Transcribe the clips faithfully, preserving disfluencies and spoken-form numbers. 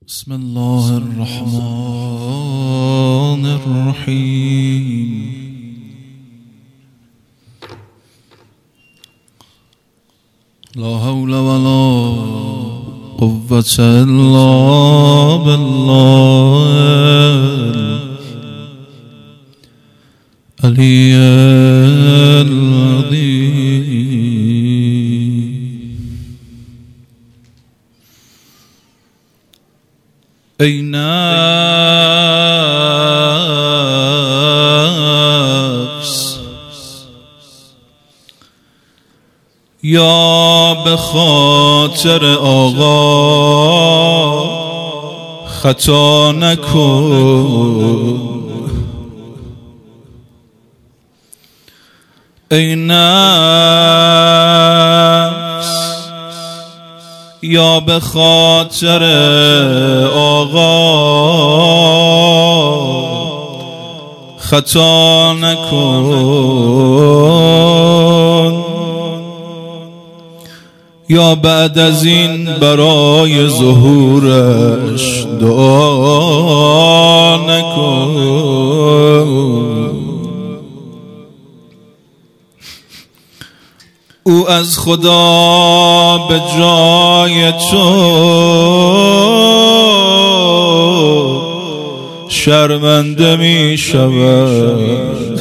بسم الله الرحمن الرحيم. لا حول ولا قوة إلا بالله العلي العظيم. ای نفس یا به خاطر آقا خطا نکن. ای نفس یا به خاطر آقا خطا نکن، یا بعد از این برای ظهورش دعا نکن. او از خدا به جای تو شرمنده می شود.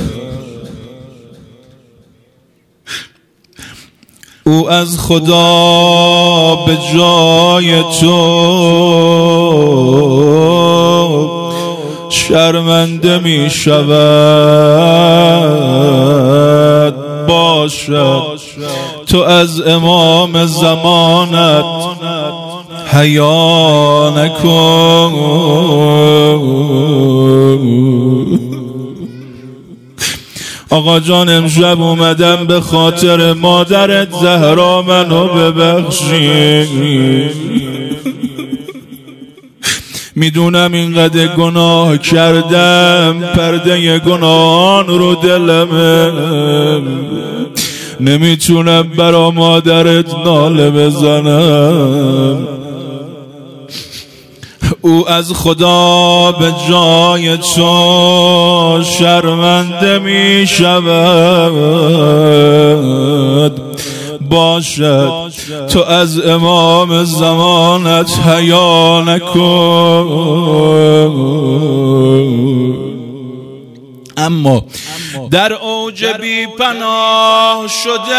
او از خدا به جای تو شرمنده می شود. باشد تو از امام زمانت حیا نکن. آقا جان امشب اومدم به خاطر مادرت زهرا منو ببخشی. میدونم اینقدر گناه کردم، پرده گناهان رو دلمه، نمیتونم برا مادرت ناله بزنم. او از خدا به جای تو شرمنده می شود. باشد تو از امام زمانت حیا نکن. اما در اوج بی پناه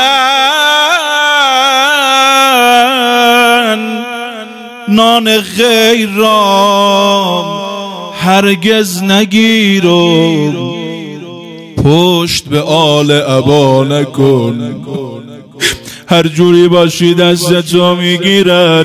شدن نان غیر را هرگز نگیر و پشت به آل ابا نکن. هر جوری باشی دست تو میگیرن،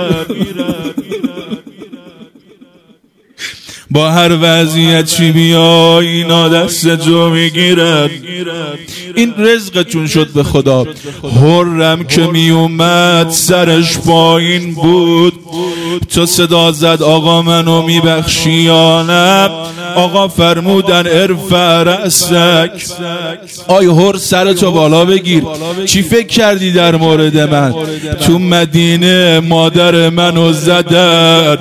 با هر وضعیت چی بیای اینا دست تو میگیرن. این رزقتون شد به خدا. حرم که میومد سرش پایین بود، تو صدا زد آقا منو میبخشی یا نه؟ آقا فرمودن ارفع رأسک. آی هر سرتو بالا بگیر. چی فکر کردی در مورد من؟ تو مدینه مادر منو زدن،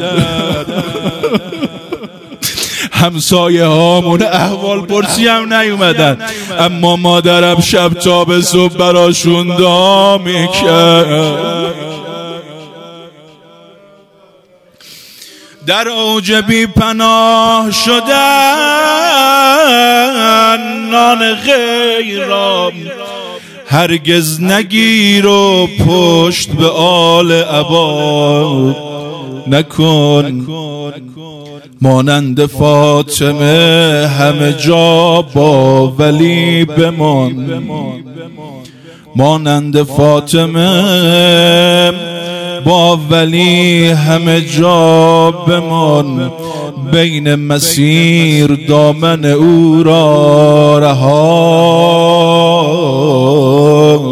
همسایه هامون احوال پرسی هم نیومدن، اما مادرم شب تا به صبح براشون دعا میکرد. در اوج بی پناه شدن نان غیر را هرگز نگیر و پشت به آل ابا نکن. مانند فاطمه همه جا با ولی بمان. مانند فاطمه با ولی همه جا بمان. بین مسیر دامن او را رها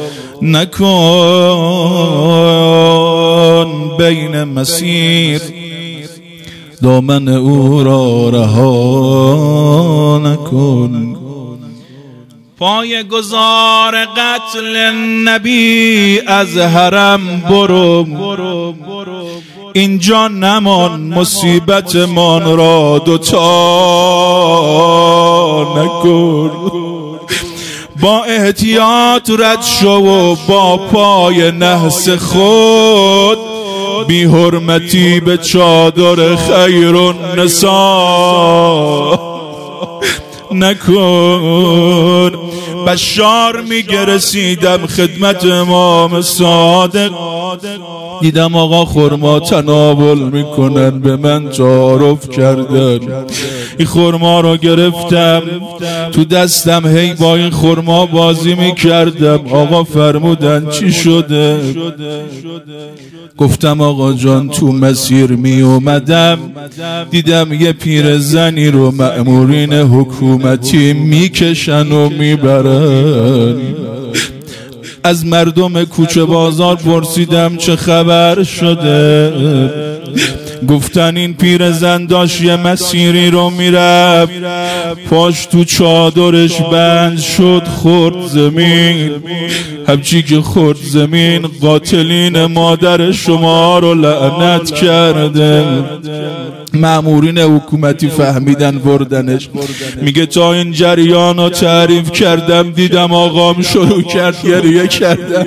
نکن. بین مسیر دامن او را رها نکن. پای گذار قتل نبی از حرم برو، اینجا نمان مصیبت مان را دوتا نکن. با احتیاط رد شو و با پای نحس خود بی حرمتی به چادر خیر النساء نکن. بشار میگه رسیدم خدمت امام صادق، دیدم آقا خرما تناول میکنن، به من تعارف کردن. این خرما رو گرفتم تو دستم، هی با این خرما بازی میکردم. آقا فرمودن چی شده؟ گفتم آقا جان تو مسیر می اومدم دیدم یه پیرزنی رو مأمورین حکومتی میکشن و میبرن. از مردم کوچه بازار پرسیدم چه خبر شده؟ گفتن این پیرزن داشت یه مسیری رو میرفت، پاش تو چادرش بند شد، خورد زمین. همچی که خورد زمین قاتلین مادر شما رو لعنت کرده. مأمورین حکومتی فهمیدن بردنش. میگه تا این جریان رو تعریف کردم دیدم آقام شروع کرد گریه کردم.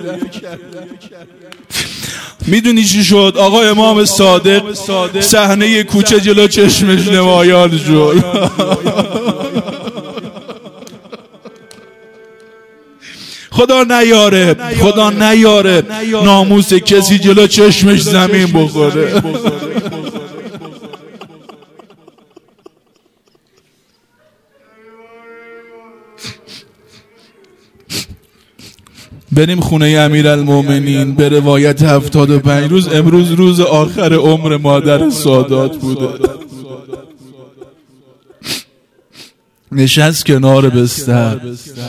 میدونی چی شد؟ آقا امام صادق صحنه کوچه جلو چشمش نمایان شد. خدا نیاره، خدا نیاره ناموس کسی جلو چشمش زمین بخوره. بریم خونه امیرالمومنین. به روایت هفتاد و پنج روز امروز روز آخر عمر مادر سادات بوده. نشست کنار بستر،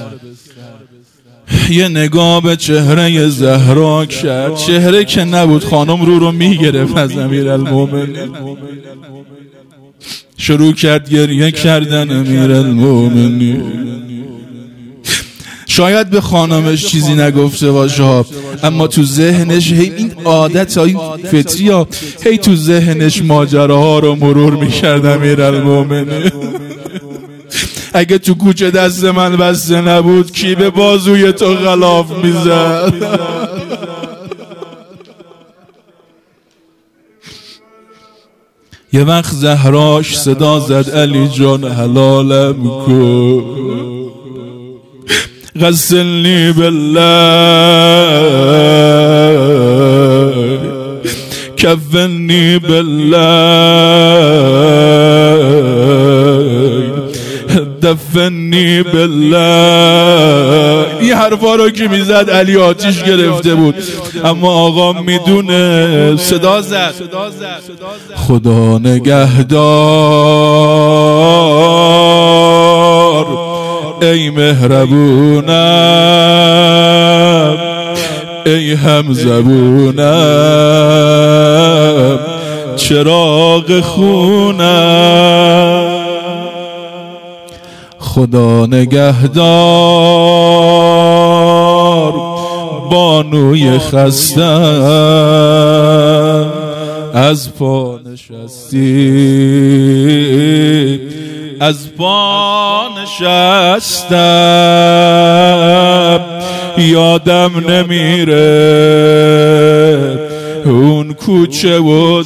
یه نگاه به چهره زهرا کرد. چهره که نبود، خانم رو رو میگرفت از امیرالمومنین. شروع کرد گریه کردن امیرالمومنین. شاید به خانمش چیزی نگفته باشه، اما تو ذهنش هی این عادت های فطری ها هی تو ذهنش ماجراها رو مرور میکرد. امیرالمومنین اگه تو کوچه دست من بسته نبود کی به بازوی تو غلاف میزد؟ یه وقت زهراش صدا زد علی جان حلالم کن، غسلنی بالله، کفنی بالله، دفنی بالله. این حرفا رو که میزد علی آتیش گرفته بود، اما آقا میدونه. صدا زد خدا نگهدار ای مهربونم، ای همزبونم، چراغ خونم. خدا نگهدار بانوی خستم، از پا نشستی از پا نشستم. یادم نمیره اون کوچه و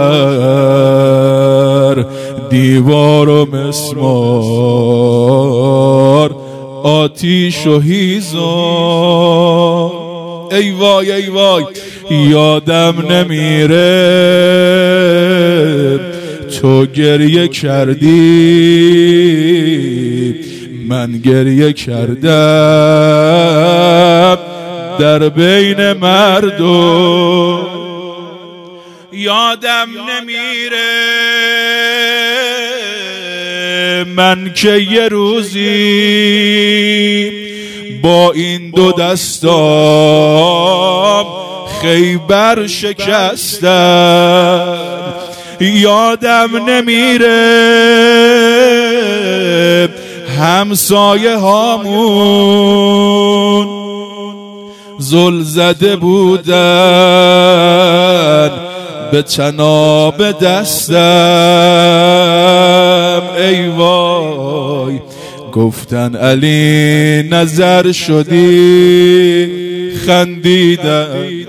در، دیوار و مسمار، آتیش و هیزم. ای وای ای وای یادم نمیره تو گریه کردی، من گریه کردم در بین مردم. یادم نمیره من که یه روزی با این دو دستام خیبر شکستم. یادم نمیره همسایه هامون زل زده بودن، به تناب دستم. ای وای گفتن علی نظر شدی، خندیدم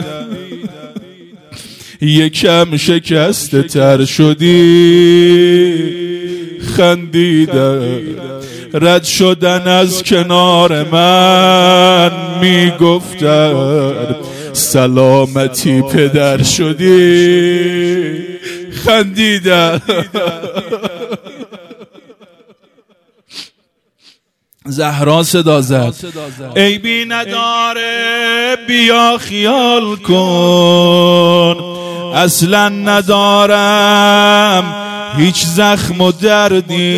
یکم شکست تر شدی، خندیدم رد شدن از کنار من میگفتن سلامتی پدر شدی، خندیدم. زهرا صدا زد عیبی نداره بیا خیال کن، اصلا ندارم هیچ زخم و دردی،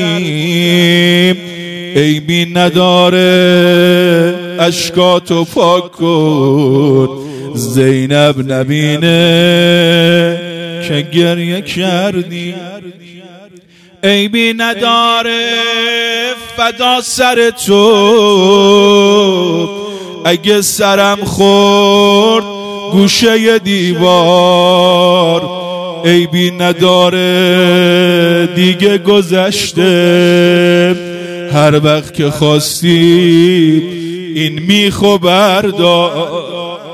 عیبی نداره اشکاتو پاک کن، زینب نبینه که گریه کردی، عیبی نداره فدا سر تو، اگه سرم خورد گوشه دیوار، عیبی نداره دیگه گذشته، هر وقت که خواستی این میخو بردار.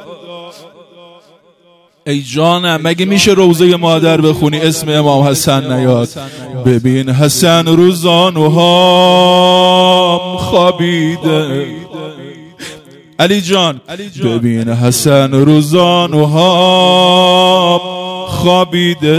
ای جانم مگه میشه روضه مادر بخونی اسم امام حسن نیاد؟ ببین حسن رو زانوهام خوابیده، علی جان ببین حسن رو زانوهام خوابیده،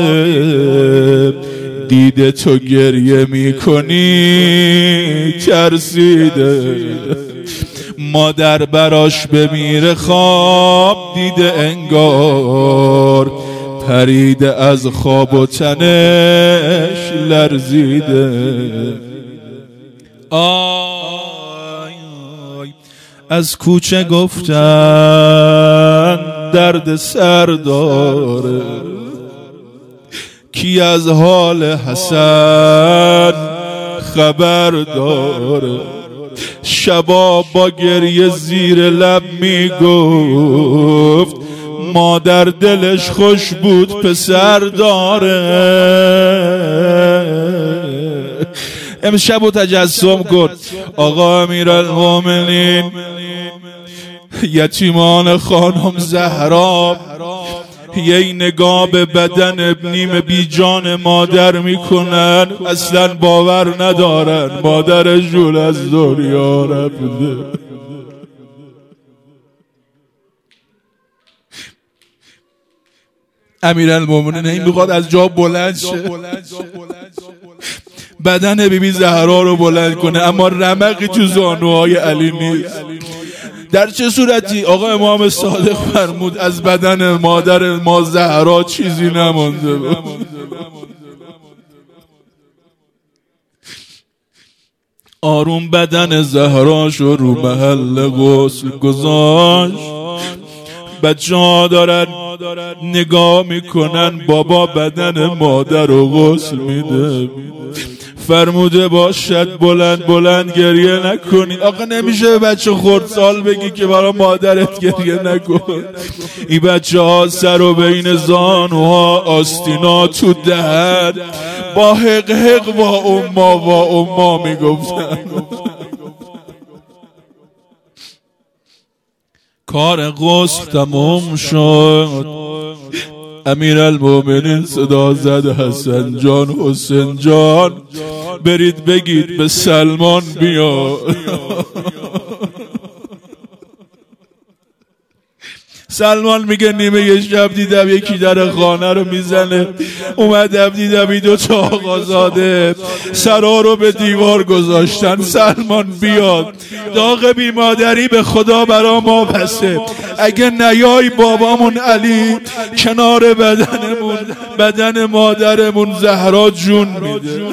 دیده تو گریه میکنی ترسیده، مادر براش بمیره خواب دیده انگار، پریده از خواب و تنش لرزیده. آی آی از کوچه گفتن درد سر داره، کی از حال حسن خبر داره، شبا با گریه زیر لب میگفت مادر دلش خوش بود پسر داره. امشب و تجسم کن آقا امیرالمومنین یتیمان خانم زهرا یه نگاه به بدن نیم بی جان مادر میکنن، اصلا باور ندارن مادرشون از دنیا رفته. امیرالمومنین این میخواد از جا بلند شه، بدن بیبی زهرا رو بلند کنه، اما رمقی تو زانوهای علی نیست. در چه صورتی؟ آقا امام صادق فرمود از بدن مادر ما زهرا چیزی نمانده. آروم بدن زهراشو رو محل غسل گذاشت، بچه ها دارن نگاه میکنن بابا بدن مادر رو غسل میده، فرموده باشد بلند بلند گریه نکنی. آقا نمیشه بچه خردسال بگی که برای مادرت گریه نکن. این بچه ها سر و بین زانوها آستینا تو دهن با حق حق با اما و اما میگفتن. کار غسل تموم شد، امیرالمومنین صدا زد حسن جان حسین جان برید بگید به سلمان بیا. سلمان میگه نیمه یه شب دیدم یکی در خانه رو میزنه، اومدم دیدم این دو تا آقازاده سرا رو به دیوار گذاشتن، سلمان بیاد داغ بیمادری به خدا برا ما بسه، اگه نیای بابامون علی کنار بدنمون بدن مادرمون زهرا جون میده.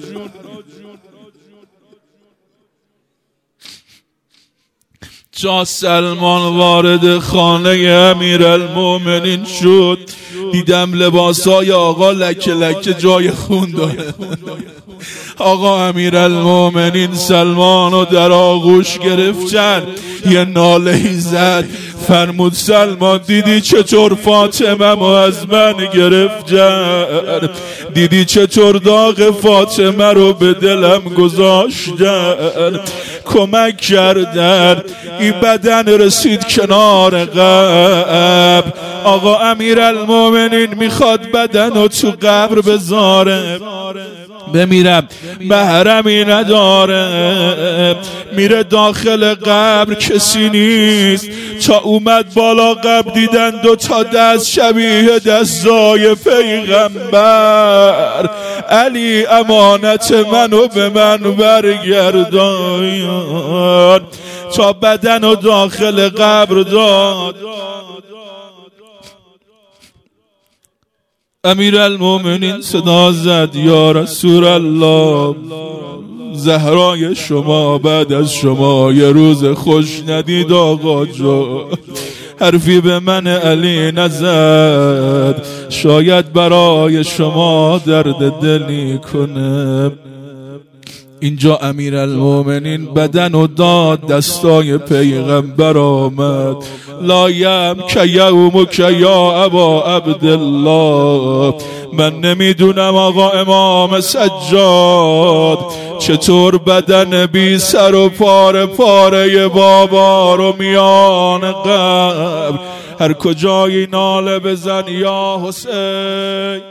جا سلمان وارد خانه امیرالمومنین شد، دیدم لباسای آقا لکه لکه جای خون داره. آقا امیرالمومنین سلمانو در آغوش گرفتن، یه ناله ای زد، فرمود سلمان دیدی چطور فاطمه مو از من گرفت جن، دیدی چطور داغ فاطمه رو به دلم گذاشتن، کمک کردن این بدن رسید کنار قبر. آقا امیرالمومنین میخواد بدن رو تو قبر بذاره، بمیرم محرمی نداره، میره داخل قبر کسی نیست، تا اومد بالا قبر دیدن دو تا دست شبیه دستای پیغمبر. علی امانت منو به من برگردان، تا بدن و داخل قبر داد. امیرالمومنین صدا زد یا رسول الله، زهرای شما بعد از شما یه روز خوش ندید آقا جو، حرفی به من علی نزد، شاید برای شما درد دلی کنه. اینجا امیرالمومنین بدن و داد، دستای پیغمبر آمد. لایم که یوم که یا ابا عبدالله، من نمیدونم آقا امام سجاد چطور بدن بی سر و پاره پاره بابا رو میان قبر، هر کجایی ناله بزن یا حسین.